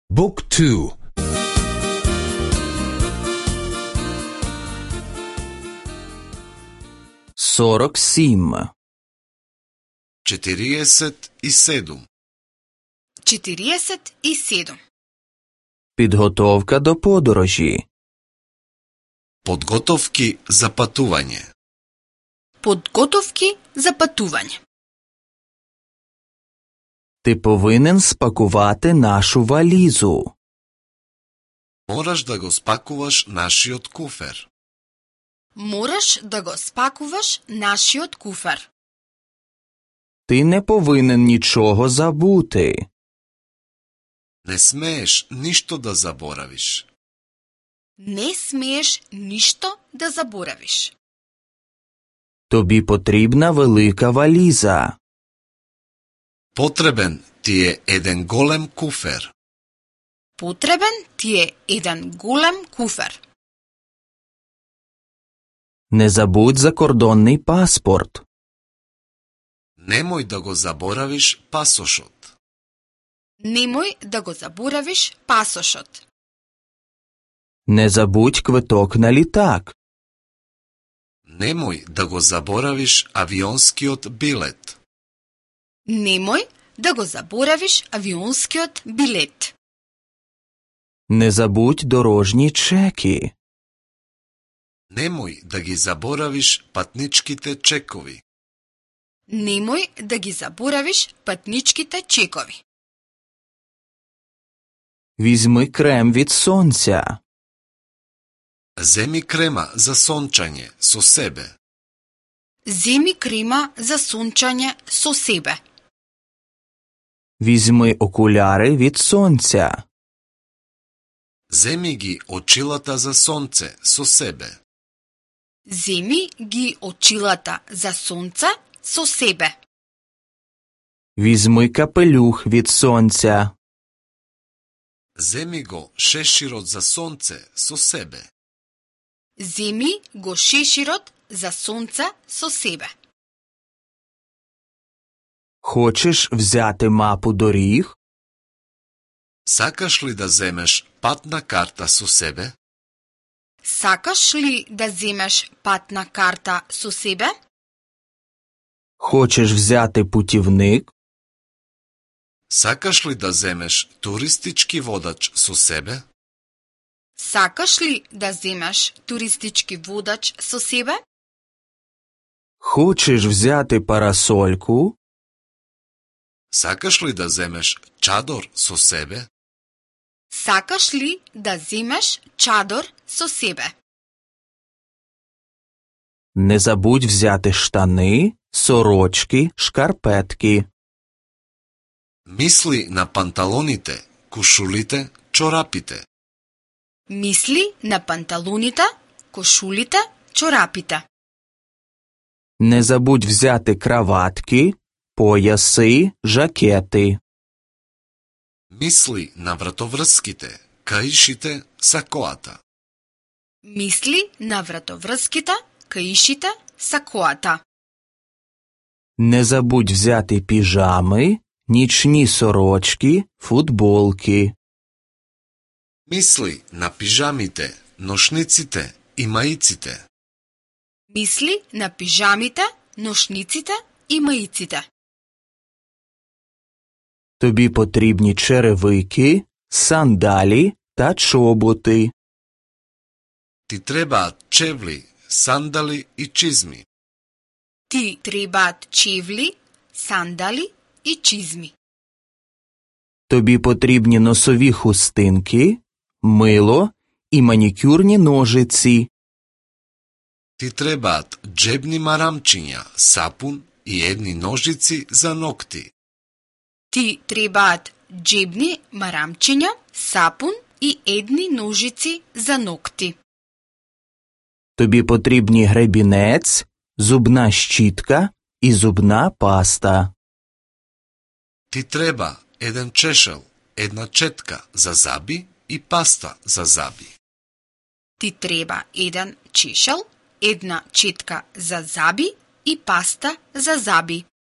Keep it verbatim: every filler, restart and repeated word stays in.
บุ๊กทู сорок семь четириесет и седум четириесет и седум Підготовка до подорожі. Подготовки за патување. Подготовки за патување. Ти повинен спакувати нашу валізу. Мораш да го спакуваш нашиот куфер. Мораш да го спакуваш нашиот куфер. Ти не повинен нічого забути. Не смееш ништо да заборавиш. Не смееш ништо да заборавиш. Тобі потрібна велика валіза. Потребен ти е еден голем куфер. Потребен ти е еден голем куфер. Не забудь закордонний паспорт. Немој да го заборавиш пасошот. Немој да го заборавиш пасошот. Не забудь квиток на літак. Немој да го заборавиш авионскиот билет. Немој да го заборавиш авионскиот билет. Не забудь дорожні чеки. Немој да ги заборавиш патничките чекови. Немој да ги заборавиш патничките чекови. Візьми крем від сонця. Земи крема за сончање со себе. Земи крема за сончање со себе. Візьми окуляри від сонця. Земи ги очилата за сонце со себе. Земи ги очилата за сонце со себе. Візьми капелюх від сонця. Земи го шеширот за сонце со себе. Земи го шеширот за сонце со себе. Хочеш взяти мапу доріг? Сакаш ли да земеш патна карта со себе? Сакаш ли да земеш патна карта со себе? Хочеш взяти путівник? Сакаш ли да земеш туристички водач со себе? Сакаш ли да земеш туристички водач со себе? Хочеш взяти парасольку? Сакаш ли да земеш чадор со себе? Сакаш ли да земеш чадор со себе? Не забудь взяти штани, сорочки, шкарпетки. Мисли на панталоните, кушулите, чорапите. Мисли на панталоните, кошулите, чорапите. Не забудь взяти краватки, пояси, жакети. Мисли на вратоврските, каишите, сакоата. Мисли на вратоврските, каишите, сакоата. Не забудь взяти піжами, нічні сорочки, футболки. Мисли на пижамите, ношниците и маиците. Мисли на пижамите, ношниците и маиците. Тобі потрібні черевики, сандалі та чоботи. Ти требаат чевли, сандали и чизми. Ти требаат чевли, сандали и чизми. Тобі потрібні носові хустинки, мило і манікюрні ножиці. Ти требаат джебни марамчиња, сапун и едни ножици за ногти. Ти требаат джебни марамчиња, сапун и едни ножици за ногти. Тобі потрібні гребінець, зубна щітка і зубна паста. Ти треба еден чешел, една четка за заби и паста за заби. Ти треба еден чешел, една четка за заби и паста за заби.